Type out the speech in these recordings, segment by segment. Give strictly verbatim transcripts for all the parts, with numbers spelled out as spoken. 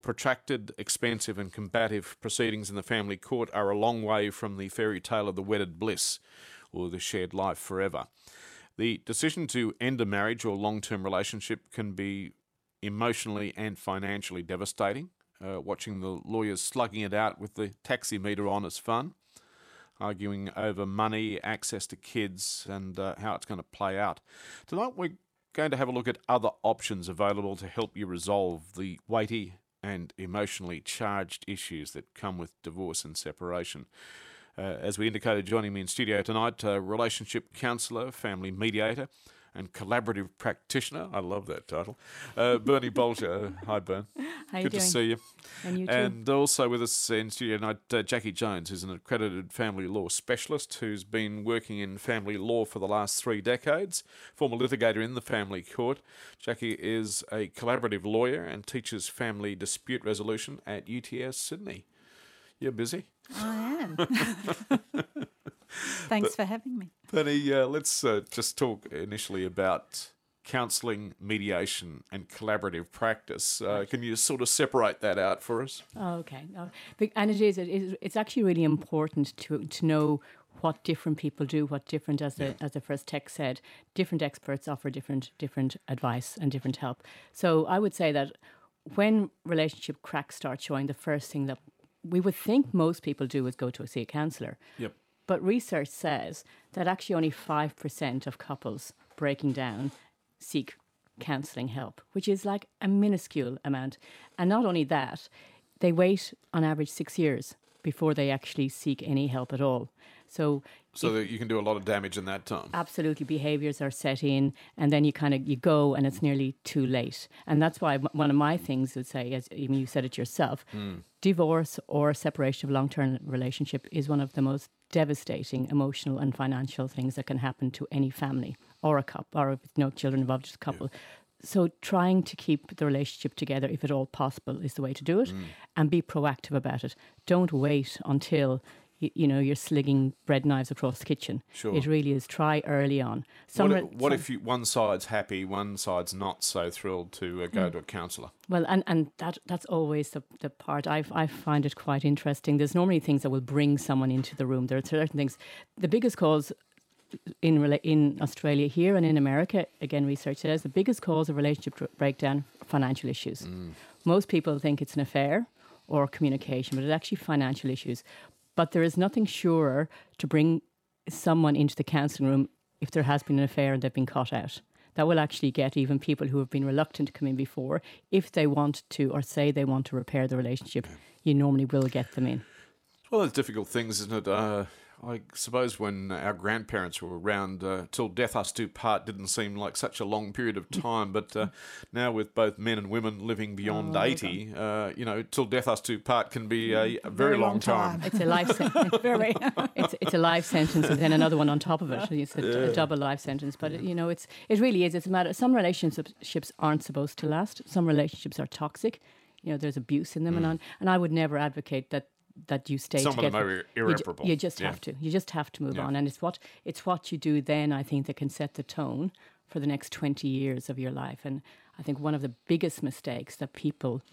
protracted, expensive and combative proceedings in the family court are a long way from the fairy tale of the wedded bliss or the shared life forever. The decision to end a marriage or long-term relationship can be emotionally and financially devastating. Uh, watching the lawyers slugging it out with the taxi meter on is fun, arguing over money, access to kids, and uh, how it's going to play out. Tonight we're going to have a look at other options available to help you resolve the weighty and emotionally charged issues that come with divorce and separation. Uh, as we indicated, joining me in studio tonight, uh, relationship counsellor, family mediator, and collaborative practitioner. I love that title. Uh, Bernie Bolger. Hi, Bern. How you Good doing? to see you. And you too. And also with us in studio tonight, uh, Jackie Jones, who's an accredited family law specialist who's been working in family law for the last three decades, former litigator in the family court. Jackie is a collaborative lawyer and teaches family dispute resolution at U T S Sydney. You're busy? I am. Thanks But- for having me. Penny, uh, let's uh, just talk initially about counselling, mediation and collaborative practice. Uh, can you sort of separate that out for us? Oh, okay. No, but- and it is, it is. It's actually really important to to know what different people do, what different, as the Yeah. as the first text said, different experts offer different different advice and different help. So I would say that when relationship cracks start showing, the first thing that we would think most people do is go to see a counsellor. Yep. But research says that actually only five percent of couples breaking down seek counselling help, which is like a minuscule amount. And not only that, they wait on average six years before they actually seek any help at all. So So that you can do a lot of damage in that time. absolutely behaviors are set in, and then you kind of you go and it's nearly too late. And that's why m- one of my things would say, as even you said it yourself, divorce or separation of long-term relationship is one of the most devastating emotional and financial things that can happen to any family or a couple, or with no children involved, just a couple. So trying to keep the relationship together, if at all possible, is the way to do it, and be proactive about it. Don't wait until you, you know you're slinging bread knives across the kitchen. Sure. It really is. Try early on. Some What, re- if, what some- if you, one side's happy, one side's not so thrilled to uh, go to a counsellor? Well, and, and that that's always the, the part. I I find it quite interesting. There's normally things that will bring someone into the room. There are certain things. The biggest cause in rela- in Australia here and in America, again, research says the biggest cause of relationship dr- breakdown are financial issues. Most people think it's an affair or communication, but it's actually financial issues. But there is nothing surer to bring someone into the counselling room if there has been an affair and they've been caught out. That will actually get even people who have been reluctant to come in before, if they want to or say they want to repair the relationship, you normally will get them in. Well, those difficult things, isn't it? Uh, I suppose when our grandparents were around, uh, till death us do part didn't seem like such a long period of time. But uh, now with both men and women living beyond Oh, eighty, uh, you know, till death us do part can be a, a very, long, time. It's a life sentence. Very. It's it's a life sentence and then another one on top of it. It's a, a double life sentence. But it, you know, it's it really is. It's a matter. Some relationships aren't supposed to last. Some relationships are toxic. You know, there's abuse in them, and on, and I would never advocate that. That you stay Some of them together. are You ju- irreparable. You, just Yeah. have to. You just have to move Yeah. on, and it's what it's what you do then. I think that can set the tone for the next twenty years of your life. And I think one of the biggest mistakes that people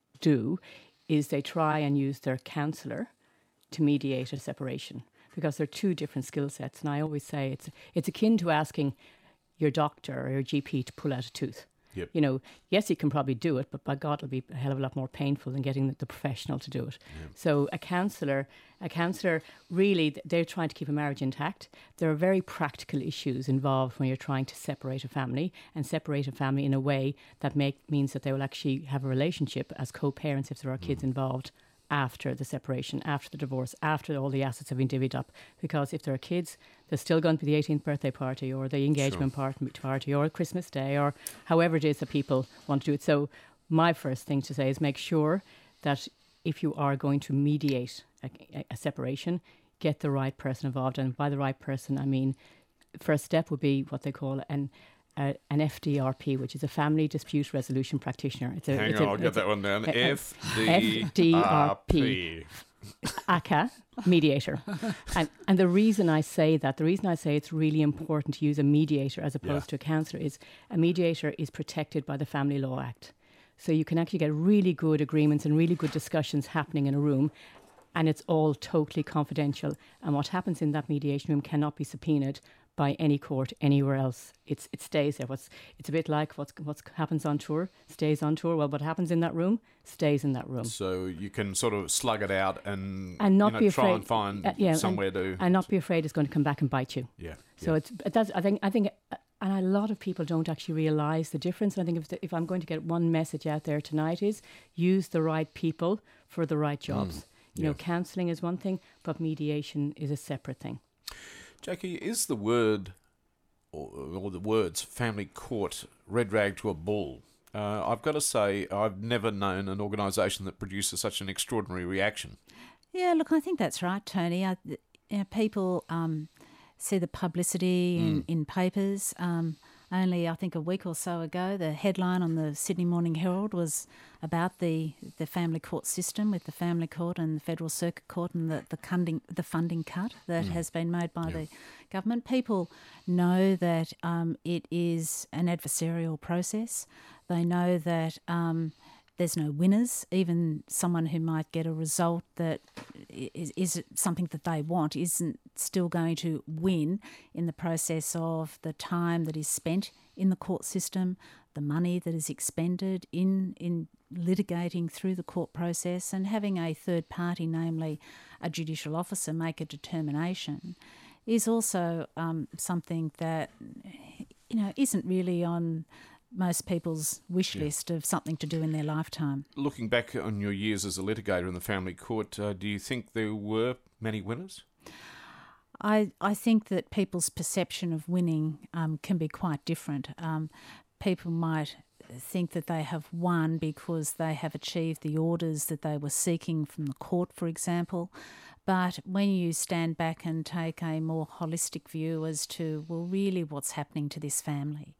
do is they try and use their counsellor to mediate a separation, because they're two different skill sets. And I always say it's it's akin to asking your doctor or your G P to pull out a tooth. Yep. You know, yes, you can probably do it, but by God, it'll be a hell of a lot more painful than getting the, the professional to do it. So a counsellor, a counsellor, really, th- they're trying to keep a marriage intact. There are very practical issues involved when you're trying to separate a family, and separate a family in a way that make means that they will actually have a relationship as co-parents if there are kids involved after the separation, after the divorce, after all the assets have been divvied up. Because if there are kids, there's still going to be the eighteenth birthday party or the engagement part- party or Christmas Day or however it is that people want to do it. So my first thing to say is make sure that if you are going to mediate a, a, a separation, get the right person involved. And by the right person, I mean, first step would be what they call an uh, an F D R P, which is a family dispute resolution practitioner. It's a, Hang it's on, a, I'll get it's a- that one down. a- a- F D R P. A C A mediator. and and the reason I say that, the reason I say it's really important to use a mediator as opposed Yeah. to a counsellor is a mediator is protected by the Family Law Act. So you can actually get really good agreements and really good discussions happening in a room, and it's all totally confidential. And what happens in that mediation room cannot be subpoenaed by any court anywhere else. It's it stays there. What's it's a bit like what's what happens on tour stays on tour. Well, what happens in that room stays in that room. So you can sort of slug it out and, and not you know, be try afraid, and find uh, yeah, somewhere and, to and not be afraid it's going to come back and bite you. Yeah. So yeah. it's that's I think I think. Uh, And a lot of people don't actually realise the difference. And I think if, the, if I'm going to get one message out there tonight is use the right people for the right jobs. Mm, you yeah. know, counselling is one thing, but mediation is a separate thing. Jackie, is the word or, or the words family court red rag to a bull? Uh, I've got to say I've never known an organisation that produces such an extraordinary reaction. Yeah, look, I think that's right, Tony. I, you know, people um, see the publicity in, Mm. in papers. Um, only, I think, a week or so ago, the headline on the Sydney Morning Herald was about the, the family court system with the family court and the Federal Circuit Court and the, the, funding, the funding cut that Mm. has been made by Yeah. the government. People know that um, it is an adversarial process. They know that um, there's no winners. Even someone who might get a result that is, is something that they want isn't still going to win in the process of the time that is spent in the court system, the money that is expended in, in litigating through the court process, and having a third party, namely a judicial officer, make a determination is also um, something that, you know, isn't really on most people's wish Yeah. list of something to do in their lifetime. Looking back on your years as a litigator in the family court, uh, do you think there were many winners? I, I think that people's perception of winning um, can be quite different. Um, people might think that they have won because they have achieved the orders that they were seeking from the court, for example. But when you stand back and take a more holistic view as to, well, really what's happening to this family?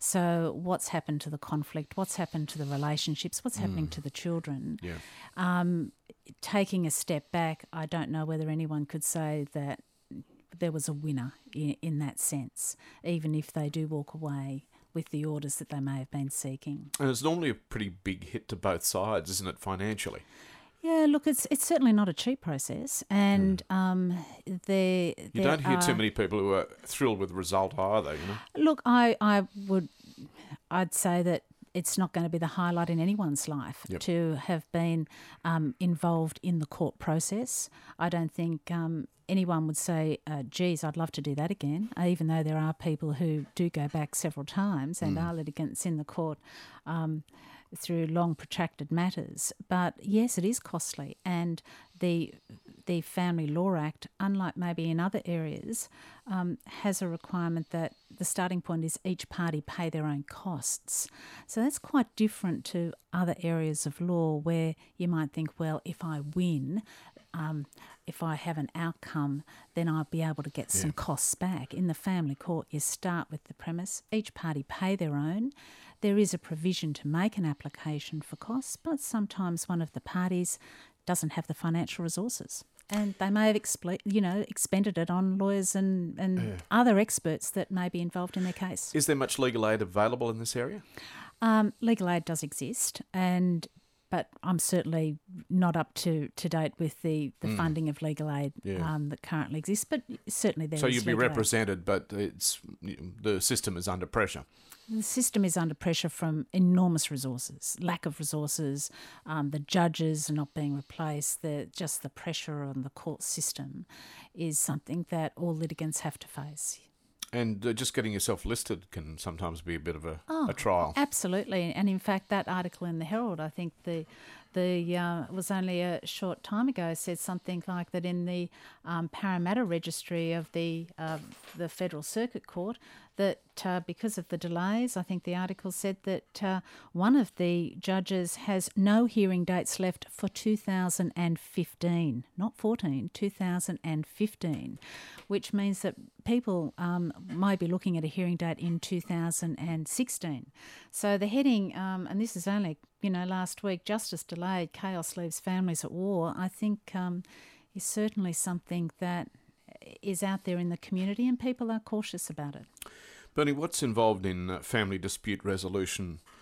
So what's happened to the conflict? What's happened to the relationships? What's happening to the children? Yeah. Um, taking a step back, I don't know whether anyone could say that there was a winner in, in that sense, even if they do walk away with the orders that they may have been seeking. And it's normally a pretty big hit to both sides, isn't it, financially? Yeah, look, it's it's certainly not a cheap process, and mm. um, there You there don't hear are, too many people who are thrilled with the result either, you know? Look, I, I would, I'd say that it's not going to be the highlight in anyone's life Yep. to have been um, involved in the court process. I don't think um, anyone would say, uh, geez, I'd love to do that again, uh, even though there are people who do go back several times and Mm. are litigants in the court um, through long protracted matters. But yes, it is costly, and the the Family Law Act, unlike maybe in other areas, um, has a requirement that the starting point is each party pay their own costs. So that's quite different to other areas of law where you might think, well, if I win, um, if I have an outcome, then I'll be able to get some Yeah. costs back. In the family court, you start with the premise, each party pay their own. There is a provision to make an application for costs, but sometimes one of the parties doesn't have the financial resources, and they may have expl- you know, expended it on lawyers and, and Yeah. other experts that may be involved in their case. Is there much legal aid available in this area? Um, legal aid does exist, and but I'm certainly not up to, to date with the, the Mm. funding of legal aid Yeah. um, that currently exists, but certainly there is So you'd be legal aid. represented, but it's the system is under pressure. The system is under pressure from enormous resources, lack of resources, um, the judges are not being replaced, the, just the pressure on the court system is something that all litigants have to face. And uh, just getting yourself listed can sometimes be a bit of a, Oh, a trial. Absolutely, and in fact, that article in the Herald, I think the the uh, was only a short time ago, said something like that in the um, Parramatta registry of the uh, the Federal Circuit Court, that uh, because of the delays, I think the article said that uh, one of the judges has no hearing dates left for two thousand fifteen, not fourteen, two thousand fifteen, which means that people um, might be looking at a hearing date in two thousand sixteen. So the heading, um, and this is only, you know, last week, justice delayed, chaos leaves families at war, I think um, is certainly something that is out there in the community, and people are cautious about it. Bernie, what's involved in uh, family dispute resolution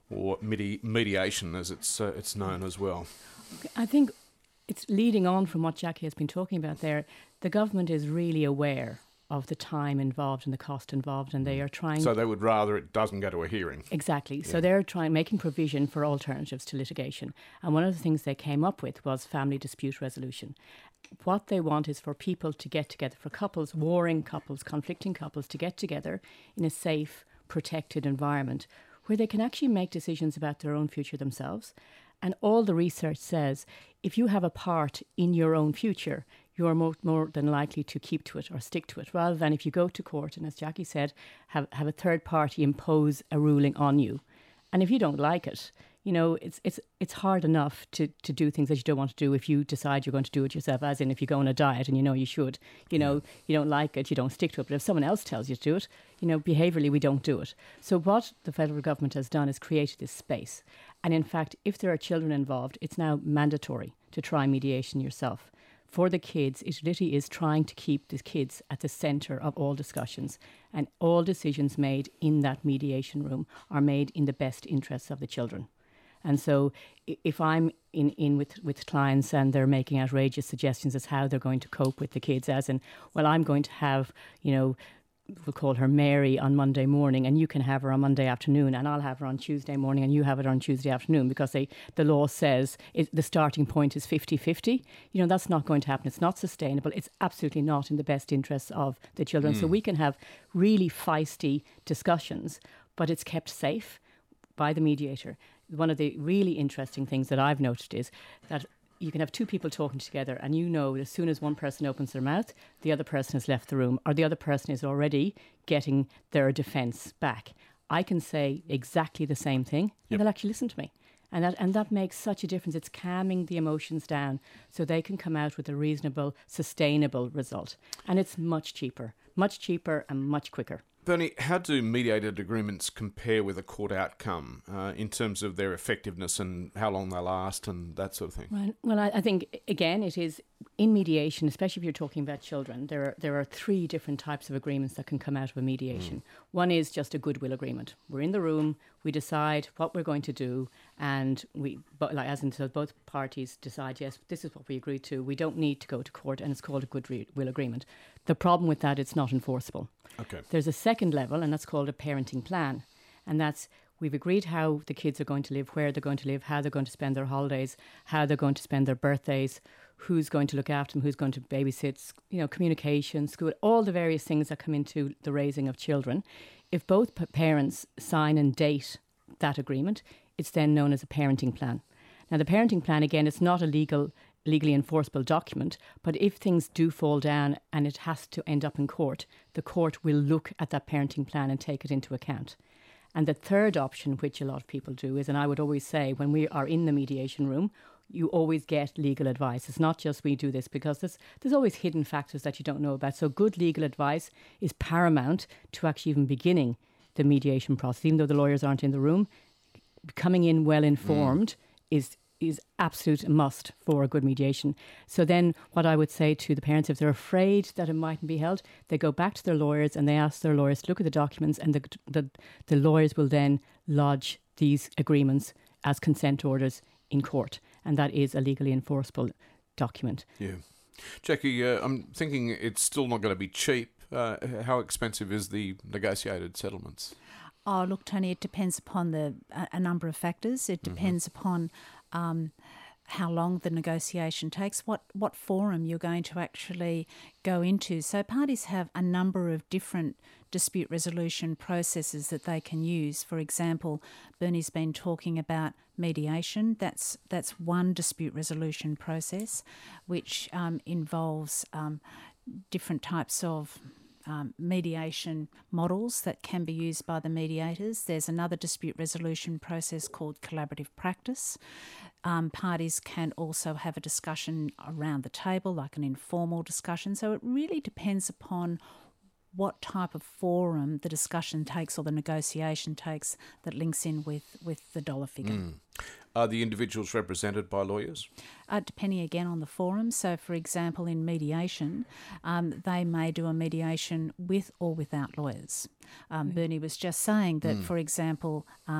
or medi- mediation, as it's uh, it's known as well. I think it's leading on from what Jackie has been talking about there. The government is really aware of the time involved and the cost involved, and they are trying... So they would rather it doesn't go to a hearing. Exactly. Yeah. So they're trying, making provision for alternatives to litigation. And one of the things they came up with was family dispute resolution. What they want is for people to get together, for couples, warring couples, conflicting couples, to get together in a safe, protected environment where they can actually make decisions about their own future themselves. And all the research says, if you have a part in your own future, you're more, more than likely to keep to it or stick to it, rather than if you go to court and, as Jackie said, have, have a third party impose a ruling on you. And if you don't like it, you know, it's it's it's hard enough to, to do things that you don't want to do if you decide you're going to do it yourself, as in if you go on a diet and you know you should, you know, yeah. you don't like it, you don't stick to it. But if someone else tells you to do it, you know, behaviourally, we don't do it. So what the federal government has done is created this space. And in fact, if there are children involved, it's now mandatory to try mediation yourself. For the kids, it literally is trying to keep the kids at the centre of all discussions, and all decisions made in that mediation room are made in the best interests of the children. And so if I'm in, in with, with clients and they're making outrageous suggestions as how they're going to cope with the kids, as in, well, I'm going to have, you know, we'll call her Mary on Monday morning, and you can have her on Monday afternoon, and I'll have her on Tuesday morning, and you have it on Tuesday afternoon, because they, the law says it, the starting point is fifty-fifty. You know, that's not going to happen. It's not sustainable. It's absolutely not in the best interests of the children. Mm. So we can have really feisty discussions, but it's kept safe by the mediator. One of the really interesting things that I've noticed is that you can have two people talking together, and you know as soon as one person opens their mouth, the other person has left the room, or the other person is already getting their defence back. I can say exactly the same thing, and yep. they'll actually listen to me. And that and that makes such a difference. It's calming the emotions down so they can come out with a reasonable, sustainable result. And it's much cheaper, much cheaper and much quicker. Bernie, how do mediated agreements compare with a court outcome uh, in terms of their effectiveness and how long they last and that sort of thing? Right. Well, I, I think, again, it is in mediation, especially if you're talking about children, there are, there are three different types of agreements that can come out of a mediation. Mm. One is just a goodwill agreement. We're in the room, we decide what we're going to do, and we, but like as in so both parties decide, yes, this is what we agreed to. We don't need to go to court, and it's called a goodwill agreement. The problem with that, it's not enforceable. Okay. There's a second level, and that's called a parenting plan. And that's, we've agreed how the kids are going to live, where they're going to live, how they're going to spend their holidays, how they're going to spend their birthdays, who's going to look after them, who's going to babysit, you know, communication, school, all the various things that come into the raising of children. If both p- parents sign and date that agreement, it's then known as a parenting plan. Now, the parenting plan, again, it's not a legal legally enforceable document, but if things do fall down and it has to end up in court, the court will look at that parenting plan and take it into account. And the third option, which a lot of people do, is, and I would always say, when we are in the mediation room, you always get legal advice. It's not just we do this, because there's, there's always hidden factors that you don't know about. So good legal advice is paramount to actually even beginning the mediation process. Even though the lawyers aren't in the room, coming in well informed mm. is is absolute must for a good mediation. So then what I would say to the parents, if they're afraid that it mightn't be held, they go back to their lawyers and they ask their lawyers to look at the documents, and the the, the lawyers will then lodge these agreements as consent orders in court. And that is a legally enforceable document. Yeah. Jackie, uh, I'm thinking it's still not going to be cheap. Uh, how expensive is the negotiated settlements? Oh, look, Tony, it depends upon the a, a number of factors. It depends mm-hmm. upon um, how long the negotiation takes, what, what forum you're going to actually go into. So parties have a number of different dispute resolution processes that they can use. For example, Bernie's been talking about mediation. That's that's one dispute resolution process, which um, involves um, different types of Um, mediation models that can be used by the mediators. There's another dispute resolution process called collaborative practice. Um, parties can also have a discussion around the table, like an informal discussion. So it really depends upon what type of forum the discussion takes or the negotiation takes that links in with, with the dollar figure. Mm. Are the individuals represented by lawyers? Uh, depending again on the forum. So, for example, in mediation, um, they may do a mediation with or without lawyers. Um, mm. Bernie was just saying that, mm. for example, um,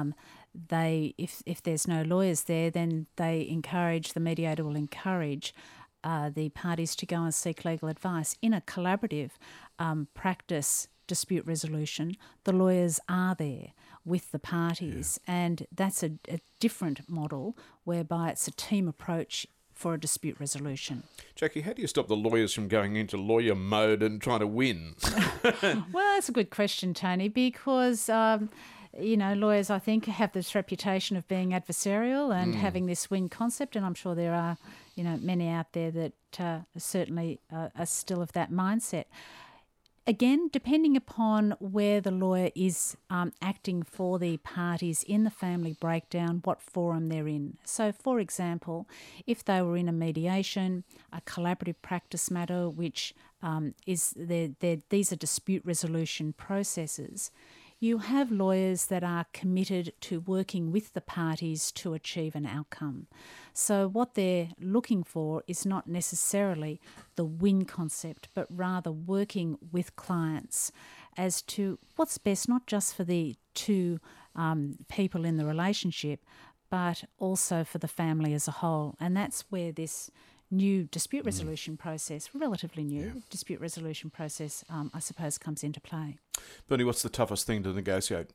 they, if if there's no lawyers there, then they encourage, the mediator will encourage uh, the parties to go and seek legal advice. In a collaborative um, practice dispute resolution, the lawyers are there with the parties, yeah. and that's a, a different model whereby it's a team approach for a dispute resolution. Jackie, how do you stop the lawyers from going into lawyer mode and trying to win? Well, that's a good question, Tony, because um, you know, lawyers, I think, have this reputation of being adversarial and mm. having this win concept, and I'm sure there are, you know, many out there that uh, certainly uh, are still of that mindset. Again, depending upon where the lawyer is um, acting for the parties in the family breakdown, what forum they're in. So, for example, if they were in a mediation, a collaborative practice matter, which um, is they're, they're, these are dispute resolution processes, you have lawyers that are committed to working with the parties to achieve an outcome. So what they're looking for is not necessarily the win concept, but rather working with clients as to what's best, not just for the two um, people in the relationship, but also for the family as a whole. And that's where this new dispute resolution mm. process, relatively new yeah. dispute resolution process, um, I suppose, comes into play. Bernie, what's the toughest thing to negotiate?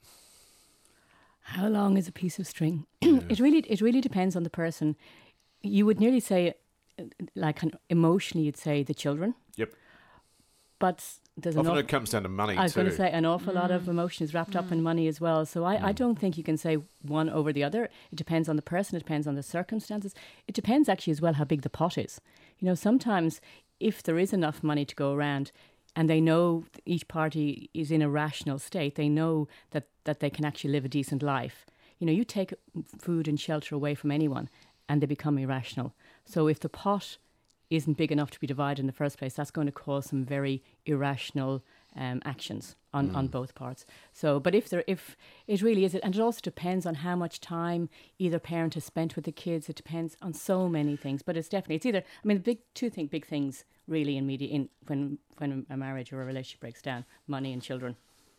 How long is a piece of string? Yeah. It really, it really depends on the person. You would nearly say, like emotionally, you'd say the children. Yep. But there's often an it comes down to money. I was too. going to say an awful mm. lot of emotion is wrapped mm. up in money as well. So I, mm. I don't think you can say one over the other. It depends on the person. It depends on the circumstances. It depends actually as well how big the pot is. You know, sometimes if there is enough money to go around, and they know each party is in a rational state, they know that, that they can actually live a decent life. You know, you take food and shelter away from anyone and they become irrational. So if the pot isn't big enough to be divided in the first place, that's going to cause some very irrational um, actions on, mm. on both parts. So, but if there, if it really is, and it also depends on how much time either parent has spent with the kids. It depends on so many things. But it's definitely, it's either, I mean, the big two thing, big things really in media, in when when a marriage or a relationship breaks down: money and children.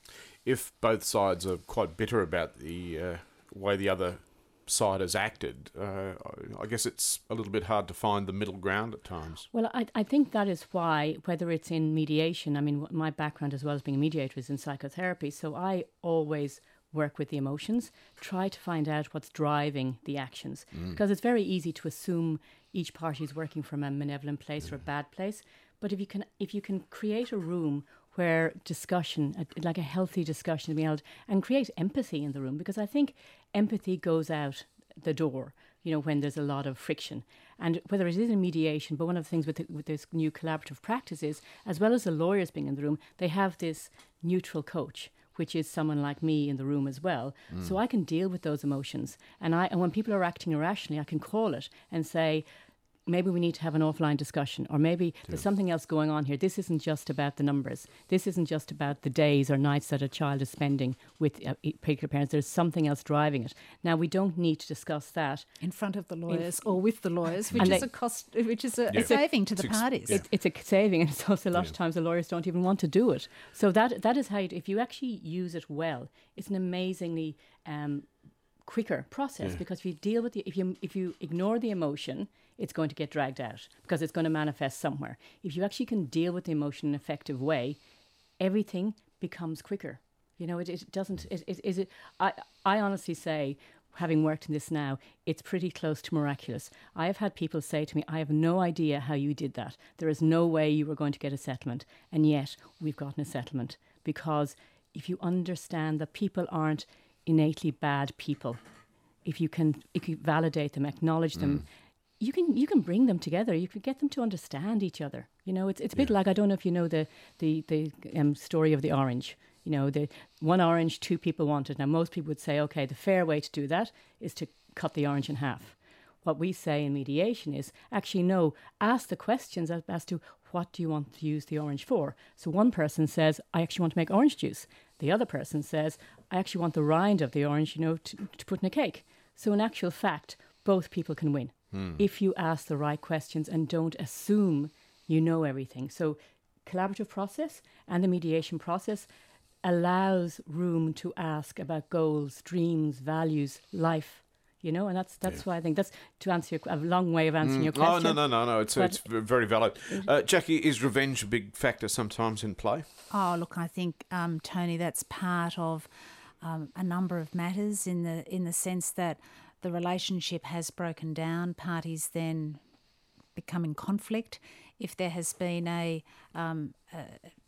If both sides are quite bitter about the uh, way the other side has acted, uh, I guess it's a little bit hard to find the middle ground at times. Well, I, I think that is why, whether it's in mediation, I mean, my background as well as being a mediator is in psychotherapy, so I always work with the emotions, try to find out what's driving the actions, mm. because it's very easy to assume each party is working from a malevolent place mm. or a bad place. But if you can, if you can create a room where discussion, a, like a healthy discussion, be held, and create empathy in the room, because I think empathy goes out the door, you know, when there's a lot of friction. And whether it is in mediation, but one of the things with, the, with this new collaborative practice is, as well as the lawyers being in the room, they have this neutral coach, which is someone like me in the room as well. Mm. So I can deal with those emotions. And I, and when people are acting irrationally, I can call it and say, maybe we need to have an offline discussion, or maybe yeah. there's something else going on here. This isn't just about the numbers. This isn't just about the days or nights that a child is spending with uh, particular parents. There's something else driving it. Now, we don't need to discuss that in front of the lawyers or with the lawyers, which is they, a cost, which is a, yeah. a saving to the it's parties. Yeah. It, it's a saving, and it's also a lot yeah. of times the lawyers don't even want to do it. So that that is how, you, if you actually use it well, it's an amazingly um, quicker process, yeah. because if you deal with the, if you if you ignore the emotion, it's going to get dragged out because it's going to manifest somewhere. If you actually can deal with the emotion in an effective way, everything becomes quicker. You know, it, it doesn't, it, it, is it, I, I honestly say, having worked in this now, it's pretty close to miraculous. I have had people say to me, I have no idea how you did that. There is no way you were going to get a settlement. And yet we've gotten a settlement, because if you understand that people aren't innately bad people, if you can, if you validate them, acknowledge them, mm. you can you can bring them together. You can get them to understand each other. You know, it's it's a bit yeah. like, I don't know if you know the the the um, story of the orange. You know, the one orange, two people want it. Now, most people would say, okay, the fair way to do that is to cut the orange in half. What we say in mediation is, actually, no, ask the questions as, as to what do you want to use the orange for. So one person says, I actually want to make orange juice. The other person says, I actually want the rind of the orange, you know, to, to put in a cake. So in actual fact, both people can win hmm. if you ask the right questions and don't assume you know everything. So collaborative process and the mediation process, allows room to ask about goals, dreams, values, life. You know, and that's that's Yeah. why I think that's to answer your, a long way of answering your Oh, question. no, no, no, no. It's, But- it's very valid. Uh, Jackie, is revenge a big factor sometimes in play? Oh, look, I think, um, Tony, that's part of um, a number of matters in the in the sense that the relationship has broken down, parties then become in conflict. If there has been a, um, a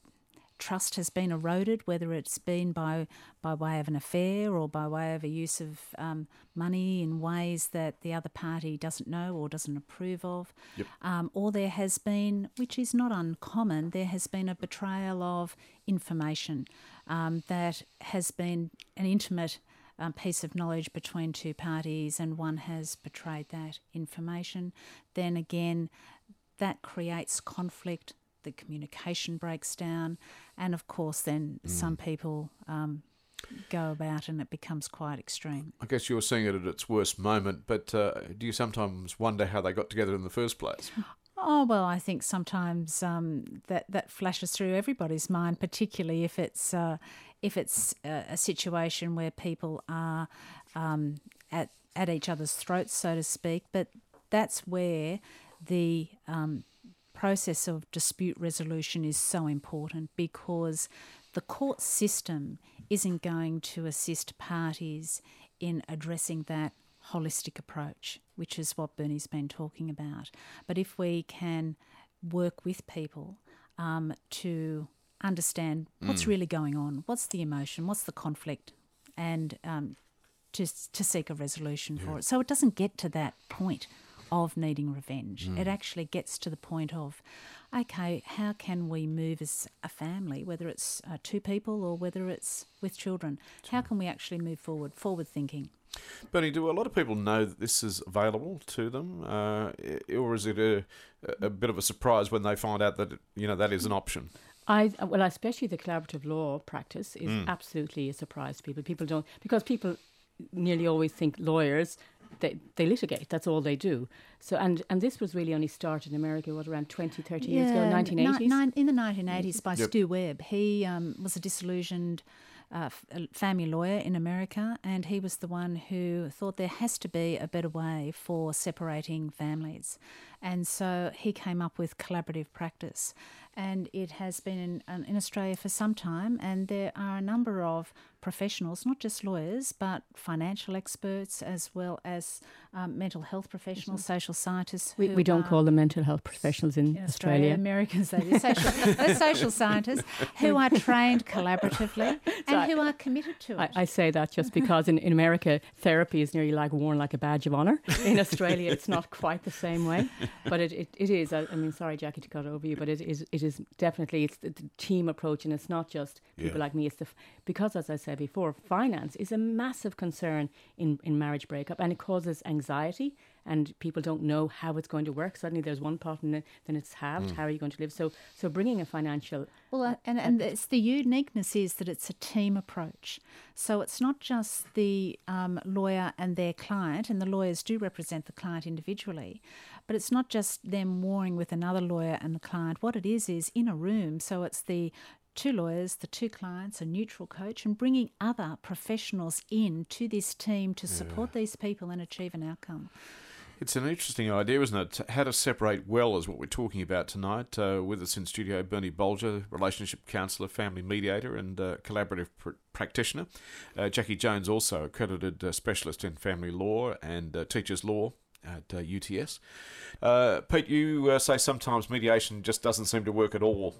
trust has been eroded, whether it's been by by way of an affair or by way of a use of um, money in ways that the other party doesn't know or doesn't approve of, Yep. um, or there has been, which is not uncommon, there has been a betrayal of information um, that has been an intimate um, piece of knowledge between two parties and one has betrayed that information, then again that creates conflict. The communication breaks down, and of course, then mm. some people um, go about, and it becomes quite extreme. I guess you're seeing it at its worst moment, but uh, do you sometimes wonder how they got together in the first place? Oh well, I think sometimes um, that that flashes through everybody's mind, particularly if it's uh, if it's a, a situation where people are um, at at each other's throats, so to speak. But that's where the um, process of dispute resolution is so important, because the court system isn't going to assist parties in addressing that holistic approach, which is what Bernie's been talking about. But if we can work with people um, to understand what's mm. really going on, what's the emotion, what's the conflict, and um, to, to seek a resolution yeah. for it. So it doesn't get to that point of needing revenge. Mm. It actually gets to the point of, okay, how can we move as a family, whether it's uh, two people or whether it's with children, how can we actually move forward, forward thinking? Bernie, do a lot of people know that this is available to them, uh, or is it a, a bit of a surprise when they find out that, you know, that is an option? I well, especially the collaborative law practice is mm. absolutely a surprise to people. People don't, because people nearly always think lawyers, They, they litigate, that's all they do. So and, and this was really only started in America, what, around twenty, thirty yeah, years ago, nineteen eighties? Ni- in the nineteen eighties by yep. Stu Webb. He um, was a disillusioned uh, f- family lawyer in America, and he was the one who thought there has to be a better way for separating families. And so he came up with collaborative practice. And it has been in, in Australia for some time, and there are a number of professionals, not just lawyers, but financial experts as well as um, mental health professionals, mm-hmm. social scientists. We, we don't call them mental health professionals in, in Australia. Australia. Americans, they do. Social, they're social scientists who are trained collaboratively and so who are committed to it. I, I say that just because in, in America, therapy is nearly like worn like a badge of honour. In Australia, it's not quite the same way, but it, it, it is. I, I mean, sorry, Jackie, to cut over you, but it is it is definitely it's the, the team approach, and it's not just people yeah. like me. It's the because, as I said before, finance is a massive concern in, in marriage breakup, and it causes anxiety, and people don't know how it's going to work. Suddenly there's one pot and then it's halved. Mm. How are you going to live? So so bringing a financial... Well, uh, and, and it's the uniqueness is that it's a team approach. So it's not just the um, lawyer and their client, and the lawyers do represent the client individually, but it's not just them warring with another lawyer and the client. What it is is in a room, so it's the two lawyers, the two clients, a neutral coach, and bringing other professionals in to this team to support yeah. these people and achieve an outcome. It's an interesting idea, isn't it? How to separate well is what we're talking about tonight. Uh, with us in studio, Bernie Bolger, relationship counsellor, family mediator and uh, collaborative pr- practitioner. Uh, Jackie Jones, also accredited uh, specialist in family law and uh, teaches law at uh, U T S. Uh, Pete, you uh, say sometimes mediation just doesn't seem to work at all.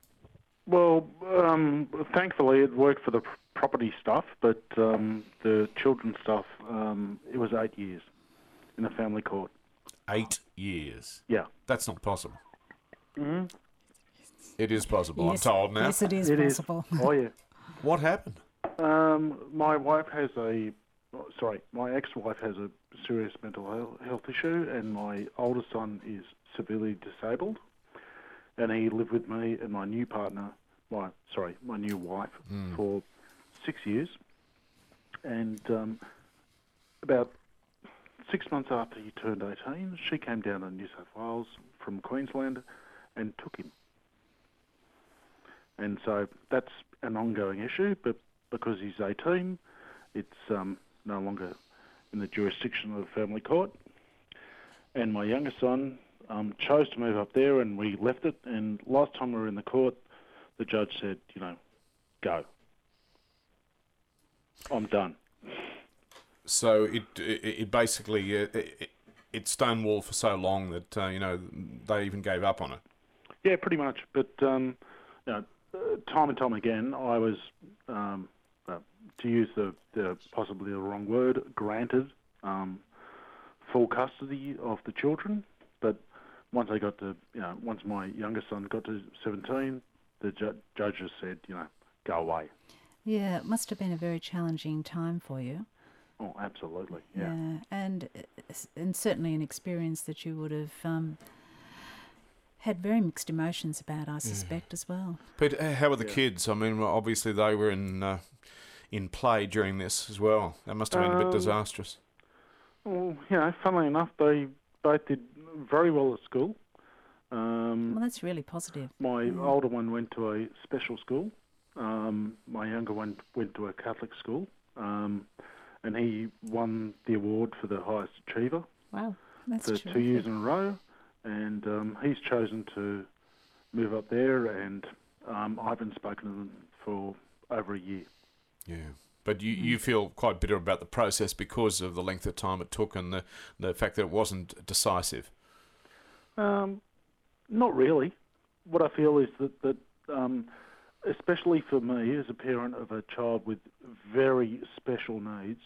Well, um, thankfully it worked for the property stuff, but um, the children stuff, um, it was eight years in the family court. Eight years? Yeah. That's not possible. Mm-hmm. It is possible, yes. I'm told now. Yes, it is it possible. Is. Oh, yeah. What happened? Um, my wife has a, sorry, my ex-wife has a serious mental health issue, and my oldest son is severely disabled. And he lived with me and my new partner, my sorry, my new wife, mm. for six years. And um, about six months after he turned eighteen, she came down to New South Wales from Queensland and took him. And so that's an ongoing issue, but because he's eighteen, it's um, no longer in the jurisdiction of the family court. And my younger son um, chose to move up there, and we left it. And last time we were in the court, the judge said, you know, go. I'm done. So it it, it basically uh, it, it stonewalled for so long that uh, you know they even gave up on it. Yeah, pretty much. But um, you know, uh, time and time again, I was, um, uh, to use the, the possibly the wrong word, granted um, full custody of the children. But once I got to, you know, once my youngest son got to seventeen, the ju- judge just said, you know, go away. Yeah, it must have been a very challenging time for you. Oh, absolutely, yeah. Yeah, and and certainly an experience that you would have um, had very mixed emotions about, I suspect, as well. But uh, how were the Yeah. kids? I mean, well, obviously they were in uh, in play during this as well. That must have been a bit Um, disastrous. Well, you know, funnily enough, they both did very well at school. Um, Well, that's really positive. my yeah. older one went to a special school. Um, my younger one went to a Catholic school. Um, and he won the award for the highest achiever Wow. That's for terrific. two years in a row. And um, he's chosen to move up there, and um, I haven't spoken to them for over a year. Yeah. But you, you feel quite bitter about the process because of the length of time it took and the, the fact that it wasn't decisive. Um, not really. What I feel is that, that um, especially for me as a parent of a child with very special needs,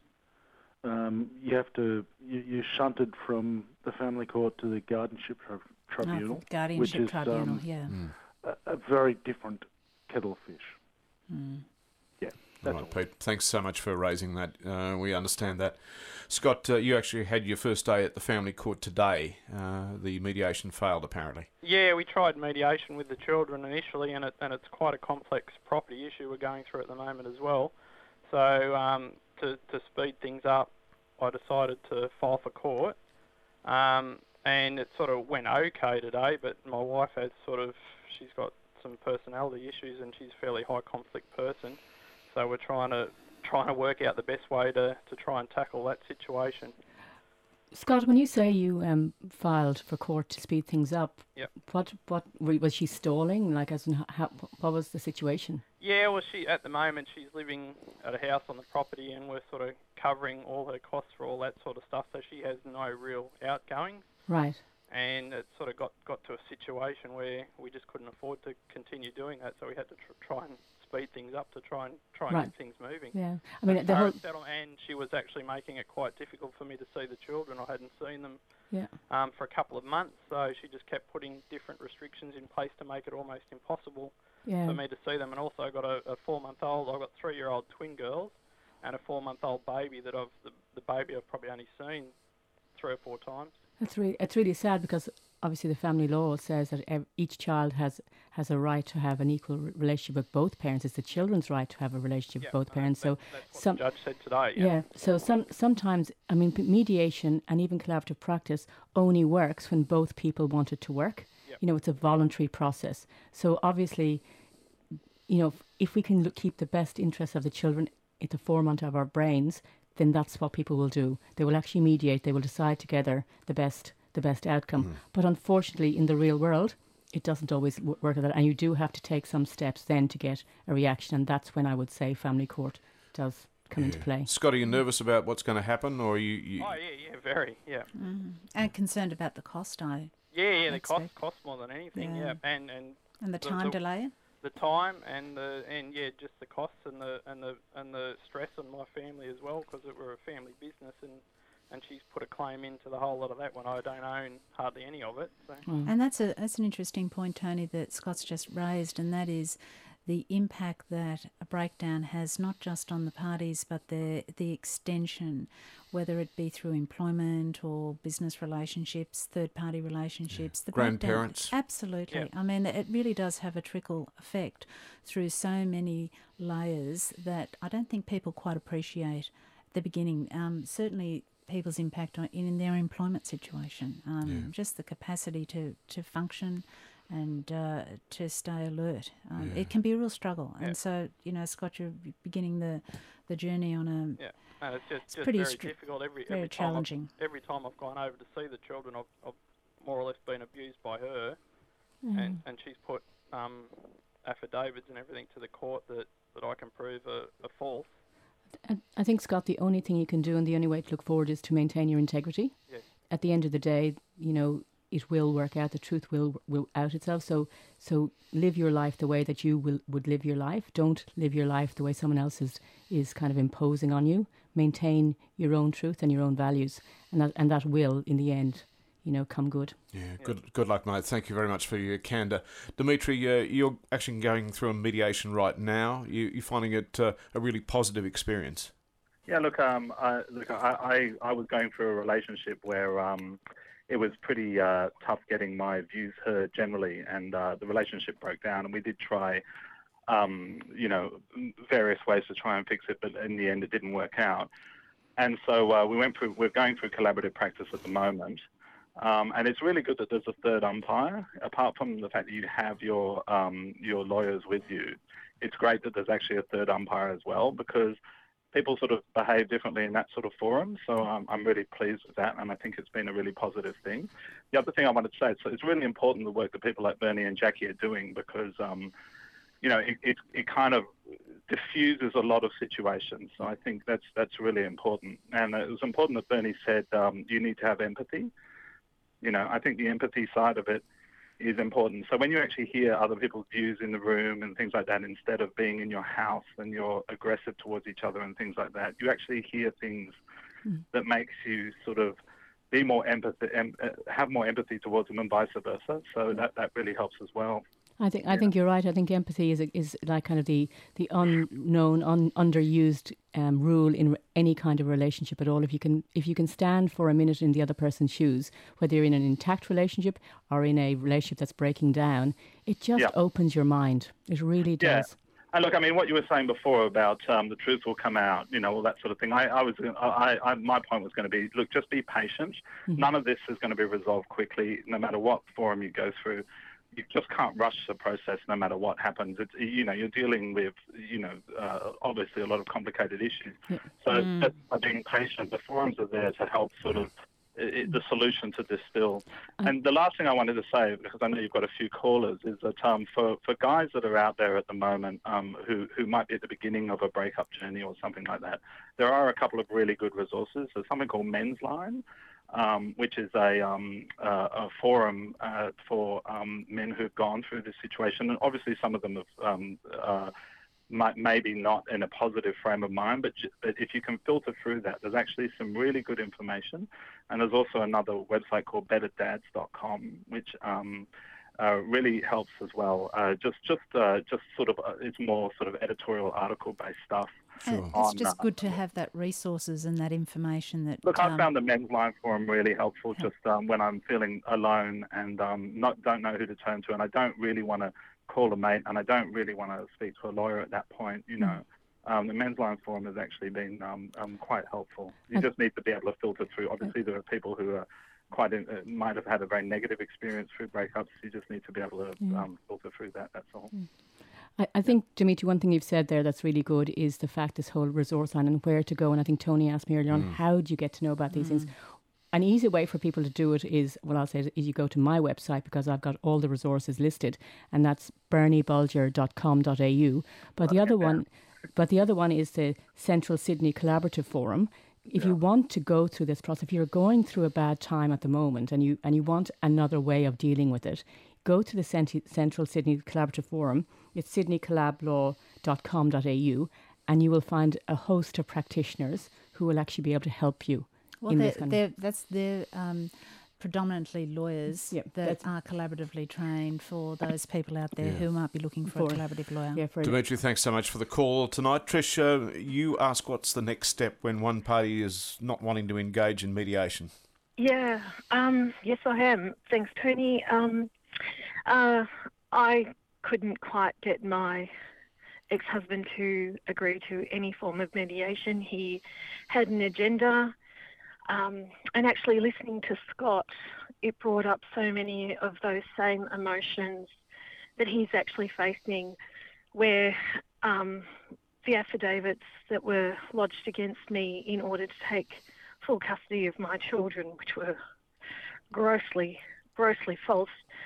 um, you have to, you, you're shunted from the family court to the guardianship tri- Oh, tribunal, the guardianship which is, tribunal, um, yeah. a, a very different kettle of fish. Mm. Yeah, All that's right, all. Pete. Thanks so much for raising that. Uh, we understand that. Scott, uh, you actually had your first day at the family court today. Uh, the mediation failed, apparently. Yeah, we tried mediation with the children initially, and it, and it's quite a complex property issue we're going through at the moment as well. So um, to, to speed things up, I decided to file for court, um, and it sort of went okay today, but my wife has sort of, she's got some personality issues, and she's a fairly high conflict person, so we're trying to trying to work out the best way to, to try and tackle that situation. Scott, when you say you um, filed for court to speed things up, Yep. what what were, was she stalling? Like, as in how, what was the situation? Yeah, well, she at the moment she's living at a house on the property, and we're sort of covering all her costs for all that sort of stuff. So she has no real outgoings, Right. and it sort of got, got to a situation where we just couldn't afford to continue doing that. So we had to tr- try and speed things up to try and try and Right. get things moving. Yeah. I mean, As the far whole. as settle- and she was actually making it quite difficult for me to see the children. I hadn't seen them Yeah. um, for a couple of months, so she just kept putting different restrictions in place to make it almost impossible Yeah. for me to see them. And also I've got a, a four-month-old, I've got three-year-old twin girls and a four-month-old baby that I've, the, the baby I've probably only seen three or four times. It's really, it's really sad because obviously the family law says that ev- each child has has a right to have an equal re- relationship with both parents. It's the children's right to have a relationship Yeah, with both no, parents. So that- that's what some, the judge said today. yeah. Yeah. So some sometimes, I mean, p- mediation and even collaborative practice only works when both people want it to work. Yep. You know, it's a voluntary process. So obviously, you know, if, if we can look, keep the best interests of the children at the forefront of our brains, then that's what people will do. They will actually mediate. They will decide together the best the best outcome. But unfortunately, in the real world, it doesn't always w- work like that, and you do have to take some steps then to get a reaction, and that's when I would say family court does come into play. Scott, are you nervous about what's going to happen, or are you? you Oh, yeah, yeah, very, yeah. Mm. And concerned about the cost, I Yeah, yeah, the That's cost right. cost more than anything, Yeah. yeah. And, and and the The- time the- delay. the time and the and yeah, just the costs and the and the and the stress on my family as well, because we're a family business, and and she's put a claim into the whole lot of that when I don't own hardly any of it. So And that's a that's an interesting point, Tony, that Scott's just raised, and that is the impact that a breakdown has not just on the parties, but the the extension, whether it be through employment or business relationships, third party relationships, the breakdown- Grandparents. Absolutely. Yeah. I mean, it really does have a trickle effect through so many layers that I don't think people quite appreciate at the beginning. Um, certainly people's impact on in their employment situation, um, just the capacity to, to function and uh, to stay alert. Um, Yeah. It can be a real struggle. Yeah. And so, you know, Scott, you're beginning the, the journey on a... Yeah, and it's just, It's just pretty very str- difficult. Every very every time I've, challenging. every time I've gone over to see the children, I've, I've more or less been abused by her, Mm. and, and she's put um, affidavits and everything to the court that, that I can prove are, are false. I, I think, Scott, the only thing you can do and the only way to look forward is to maintain your integrity. Yes. At the end of the day, you know, it will work out. The truth will will out itself. So so live your life the way that you will would live your life. Don't live your life the way someone else is is kind of imposing on you. Maintain your own truth and your own values, and that and that will, in the end, you know, come good. Yeah, good good luck, mate. Thank you very much for your candour. Dimitri, uh, you're actually going through a mediation right now. You, you're finding it uh, a really positive experience. Yeah, look, um, I, look, I, I, I was going through a relationship where um, it was pretty uh, tough getting my views heard generally, and uh, the relationship broke down, and we did try, um, you know, various ways to try and fix it, but in the end it didn't work out. And so uh, we went through, we're going through collaborative practice at the moment. Um, and it's really good that there's a third umpire. Apart from the fact that you have your um, your lawyers with you, it's great that there's actually a third umpire as well, because people sort of behave differently in that sort of forum. So um, I'm really pleased with that, and I think it's been a really positive thing. The other thing I wanted to say, so it's really important the work that people like Bernie and Jackie are doing, because um, you know it, it it kind of diffuses a lot of situations. So I think that's that's really important. And it was important that Bernie said um, you need to have empathy. You know, I think the empathy side of it is important. So when you actually hear other people's views in the room and things like that, instead of being in your house and you're aggressive towards each other and things like that, you actually hear things mm. that makes you sort of be more empathy, em- have more empathy towards them, and vice versa. So that, that really helps as well. I think I think you're right. I think empathy is a, is like kind of the the unknown, un, underused um, rule in any kind of relationship at all. If you can if you can stand for a minute in the other person's shoes, whether you're in an intact relationship or in a relationship that's breaking down, it just yeah. opens your mind. It really does. Yeah. And look, I mean, what you were saying before about um, the truth will come out, you know, all that sort of thing. I, I was, I, I, my point was going to be, look, just be patient. Mm-hmm. None of this is going to be resolved quickly, no matter what forum you go through. You just can't rush the process no matter what happens. It's, you know, you're dealing with, you know, uh, obviously a lot of complicated issues. Yeah. So mm. just by being patient, the forums are there to help sort of it, the solution to distill. Uh, and the last thing I wanted to say, because I know you've got a few callers, is that um, for, for guys that are out there at the moment um, who, who might be at the beginning of a breakup journey or something like that, there are a couple of really good resources. There's something called Men's Line, Um, which is a, um, uh, a forum uh, for um, men who've gone through this situation. And obviously some of them have um, uh, might, maybe not in a positive frame of mind, but, but if you can filter through that, there's actually some really good information. And there's also another website called better dads dot com, which um, uh, really helps as well. Uh, just just, uh, just sort of, uh, it's more sort of editorial article-based stuff. Sure. It's just good to have that resources and that information that... Look, um, I found the Men's Line forum really helpful help. just um, when I'm feeling alone and um, not don't know who to turn to, and I don't really want to call a mate, and I don't really want to speak to a lawyer at that point, you know. Mm. Um, the Men's Line forum has actually been um, um, quite helpful. You just need to be able to filter through. Obviously, there are people who are quite in, uh, might have had a very negative experience through breakups. You just need to be able to yeah. um, filter through that, that's all. Mm. I, I think, Dimitri, one thing you've said there that's really good is the fact this whole resource line and where to go. And I think Tony asked me earlier mm. on, how do you get to know about these mm. things? An easy way for people to do it is, well, I'll say, is you go to my website, because I've got all the resources listed, and that's bernie bulger dot com dot a u. But the other one, but the other one is the Central Sydney Collaborative Forum. If yeah. you want to go through this process, if you're going through a bad time at the moment and you and you want another way of dealing with it, go to the Cent- Central Sydney Collaborative Forum. It's sydney collab law dot com dot a u, and you will find a host of practitioners who will actually be able to help you. Well, in they're, this kind they're, of that's they're um, predominantly lawyers yep, that are collaboratively trained for those people out there yeah. who might be looking for, for a collaborative lawyer. Yeah, for Dimitri, thanks so much for the call tonight. Trish, uh, you ask what's the next step when one party is not wanting to engage in mediation? Yeah, um, yes I am. Thanks, Tony. Um, uh, I couldn't quite get my ex-husband to agree to any form of mediation. He had an agenda. Um, and actually listening to Scott, it brought up so many of those same emotions that he's actually facing, where um, the affidavits that were lodged against me in order to take full custody of my children, which were grossly, grossly false.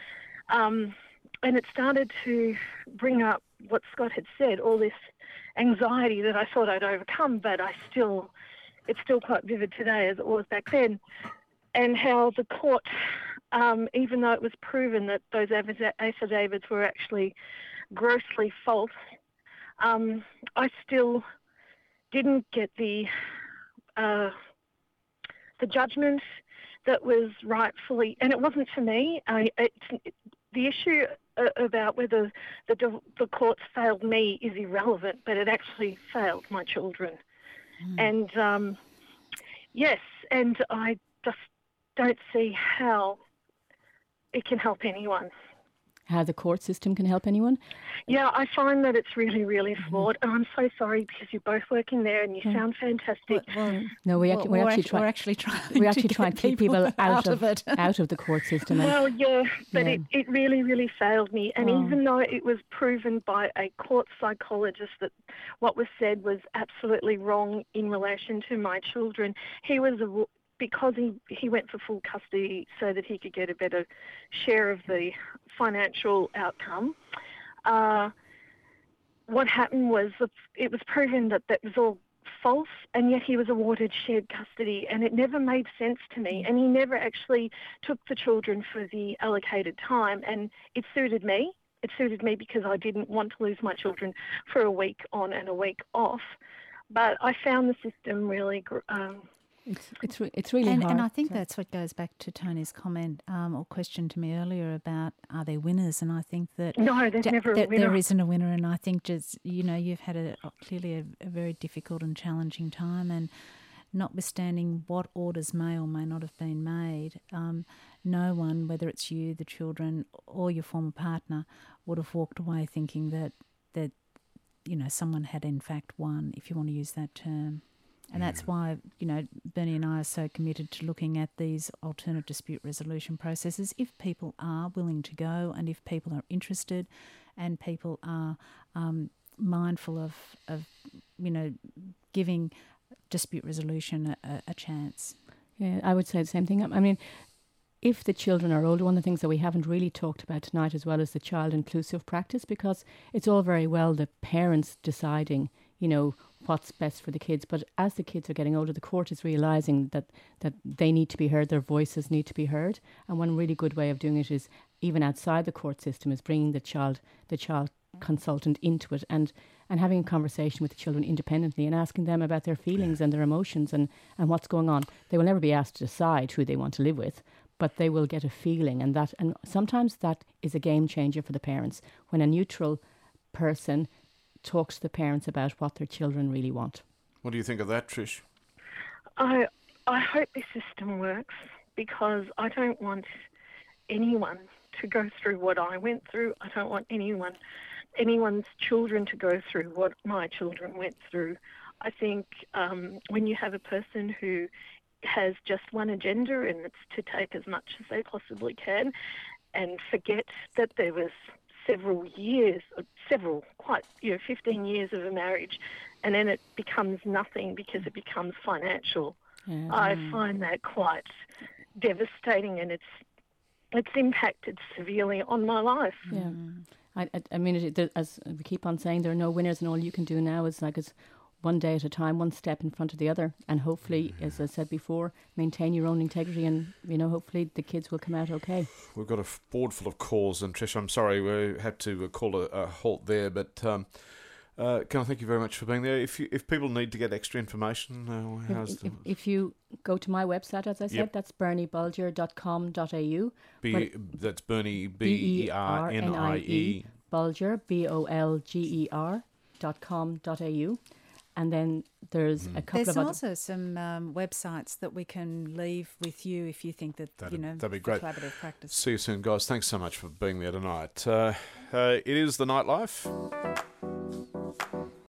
Um, and it started to bring up what Scott had said, all this anxiety that I thought I'd overcome, but I still, it's still quite vivid today as it was back then. And how the court, um, even though it was proven that those affidavits were actually grossly false, um, I still didn't get the uh, the judgment that was rightfully, and it wasn't for me. I, it's, it, the issue uh, about whether the the courts failed me is irrelevant, but it actually failed my children. Mm. And um, yes, and I just don't see how it can help anyone. How the court system can help anyone? Yeah, I find that it's really, really flawed. And I'm so sorry because you're both working there and you yeah. sound fantastic. Well, well, no, we well, actually, we're, we're, actually actually, try- we're actually trying we actually to try and keep people, people out, of, of it. out of the court system. And, well, yeah, but yeah. It, it really, really failed me. And oh. even though it was proven by a court psychologist that what was said was absolutely wrong in relation to my children, he was a because he, he went for full custody so that he could get a better share of the financial outcome. Uh, what happened was it was proven that that was all false, and yet he was awarded shared custody, and it never made sense to me. And he never actually took the children for the allocated time, and it suited me. It suited me because I didn't want to lose my children for a week on and a week off. But I found the system really... Um, It's it's re- it's really and, hard. and I think so. that's what goes back to Tony's comment um, or question to me earlier about are there winners? And I think that no, there's d- never a that winner. There isn't a winner, and I think just you know you've had a clearly a, a very difficult and challenging time, and notwithstanding what orders may or may not have been made, um, no one, whether it's you, the children, or your former partner, would have walked away thinking that that you know someone had in fact won, if you want to use that term. And that's why, you know, Bernie and I are so committed to looking at these alternate dispute resolution processes. If people are willing to go and if people are interested and people are um, mindful of, of, you know, giving dispute resolution a, a chance. Yeah, I would say the same thing. I mean, if the children are older, one of the things that we haven't really talked about tonight as well is the child inclusive practice, because it's all very well the parents deciding, you know, what's best for the kids. But as the kids are getting older, the court is realising that, that they need to be heard, their voices need to be heard. And one really good way of doing it is, even outside the court system, is bringing the child the child consultant into it and, and having a conversation with the children independently and asking them about their feelings and their emotions and, and what's going on. They will never be asked to decide who they want to live with, but they will get a feeling. And that and sometimes that is a game changer for the parents, when a neutral person talks to the parents about what their children really want. What do you think of that, Trish? I I hope this system works, because I don't want anyone to go through what I went through. I don't want anyone anyone's children to go through what my children went through. I think um, when you have a person who has just one agenda, and it's to take as much as they possibly can, and forget that there was several years, several, quite, you know, fifteen years of a marriage, and then it becomes nothing because it becomes financial. Yeah. I find that quite devastating, and it's it's impacted severely on my life. Yeah, I, I, I mean, it, as we keep on saying, there are no winners, and all you can do now is like it's one day at a time, one step in front of the other, and hopefully, as I said before, maintain your own integrity, and you know, hopefully the kids will come out okay. We've got a f- board full of calls, and Trish, I'm sorry we had to uh, call a, a halt there, but um, uh, can I thank you very much for being there. If you, if people need to get extra information, uh, how's If, the... if, if you go to my website, as I said, Yep. that's bernie bulger dot com dot a u. B, that's Bernie, B E R N I E. Bulger, B O L G E R dot com dot a u. And then there's a couple There's of other... also some um, websites that we can leave with you if you think that, That'd- you know, that'd be for great. collaborative practice. See you soon, guys. Thanks so much for being there tonight. Uh, uh, it is The Nightlife.